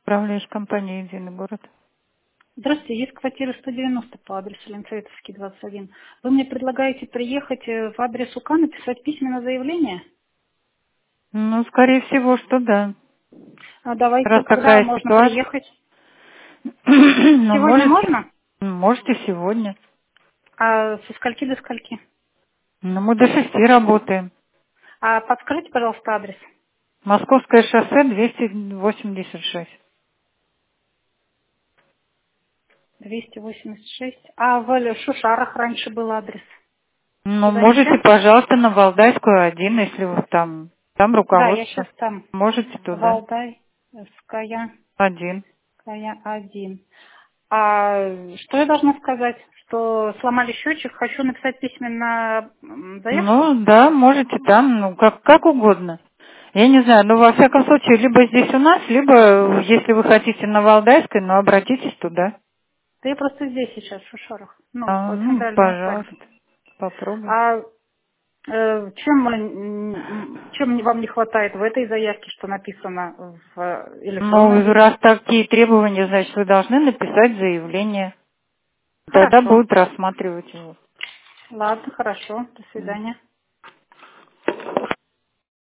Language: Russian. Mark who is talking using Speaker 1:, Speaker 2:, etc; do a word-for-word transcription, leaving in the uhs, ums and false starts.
Speaker 1: Управляешь компанией «Единый город».
Speaker 2: Здравствуйте, есть квартира сто девяносто по адресу Ленцоветовский, двадцать один. Вы мне предлагаете приехать э, в адрес УК, написать письменное заявление?
Speaker 1: Ну, скорее всего, что да.
Speaker 2: А давайте,
Speaker 1: Раз
Speaker 2: когда
Speaker 1: такая
Speaker 2: можно
Speaker 1: ситуация.
Speaker 2: приехать?
Speaker 1: Ну,
Speaker 2: Сегодня
Speaker 1: можете,
Speaker 2: можно?
Speaker 1: можете сегодня.
Speaker 2: А со скольки до скольки?
Speaker 1: Ну, мы до шести работаем.
Speaker 2: А подскажите, пожалуйста, адрес.
Speaker 1: Московское шоссе двести восемьдесят шесть.
Speaker 2: двести восемьдесят шесть. А в Шушарах раньше был адрес.
Speaker 1: Ну,
Speaker 2: Туда нельзя?
Speaker 1: можете, пожалуйста, на Валдайскую один, если вы там, там
Speaker 2: Да, я сейчас
Speaker 1: руководство.
Speaker 2: там.
Speaker 1: Можете туда.
Speaker 2: Валдайская,
Speaker 1: Один.
Speaker 2: Ская один. А что я должна сказать? Что сломали счетчик, хочу написать письменно м, заявку?
Speaker 1: Ну, да, можете там, ну, как, как угодно. Я не знаю, ну, во всяком случае, либо здесь у нас, либо, если вы хотите на Валдайской, ну, обратитесь туда.
Speaker 2: Да я просто здесь сейчас, в Шушарах. Ну,
Speaker 1: А,
Speaker 2: в
Speaker 1: ну,
Speaker 2: центральной усадьбе.
Speaker 1: пожалуйста, попробуйте.
Speaker 2: А э, чем, м, чем вам не хватает в этой заявке, что написано в э, электронном
Speaker 1: Ну,
Speaker 2: виде?
Speaker 1: раз такие требования, значит, вы должны написать заявление. Тогда
Speaker 2: Хорошо.
Speaker 1: будут рассматривать его.
Speaker 2: Ладно, хорошо. До
Speaker 1: М.
Speaker 2: свидания.